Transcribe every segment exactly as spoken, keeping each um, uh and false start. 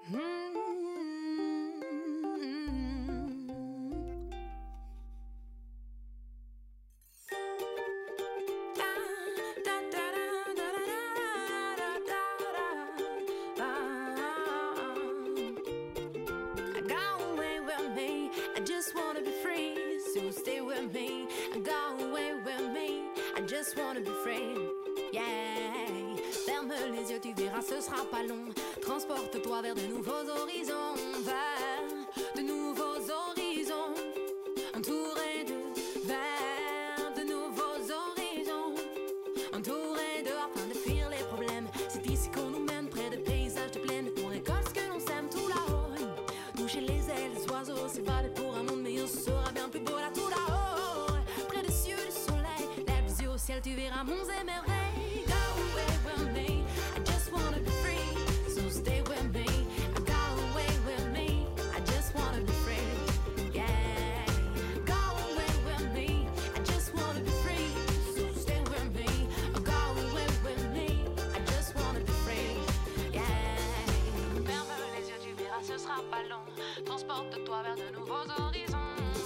Just wanna be free, yeah. Ferme les yeux, tu verras, ce sera pas long. Transporte-toi vers de nouveaux horizons, vers de nouveaux horizons, entouré de, vers de nouveaux horizons, entouré de, afin de fuir les problèmes. C'est ici qu'on nous mène, près de paysages de plaine. On récolte ce que l'on sème tout là-haut. Toucher les ailes des oiseaux, s'évader pour un monde meilleur, ce sera bien plus beau là tout là-haut. Près des cieux, du soleil, au ciel, tu verras monts et merveilles. Go away with me, I just wanna be free. So stay with me, go away with me, I just wanna be free. Yeah, go away with me, I just wanna be free. So stay with me, go away with me, I just wanna be free. Yeah. Ferme les yeux, tu verras, ce sera pas long. Transporte-toi vers de nouveaux horizons.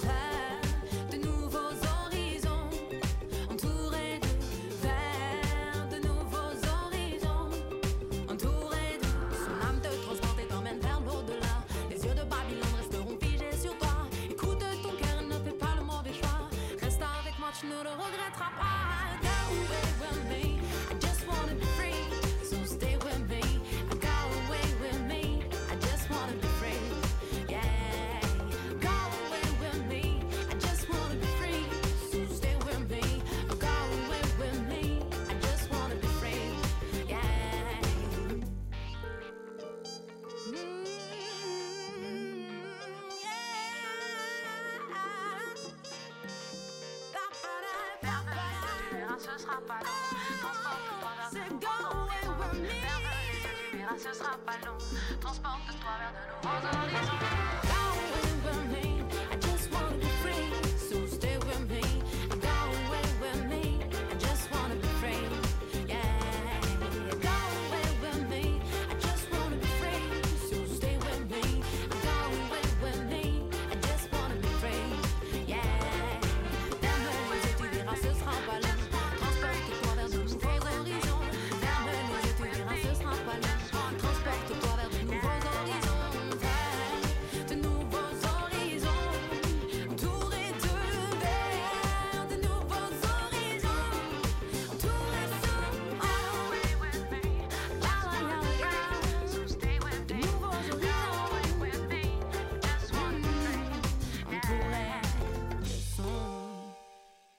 Tu ne le regretteras pas. Go away with me, I just wanna be free. So stay with me, go away with me, I just wanna be free. Yeah, go away with me, I just wanna be free. So stay with me, go away with me, I just wanna be free. Yeah. Mm-hmm. Ce sera pas long, transporte-toi vers de nouveaux horizons. Ferme les yeux, tu verras, ce sera pas long. Transporte-toi vers de nouveaux horizons. Go away with me.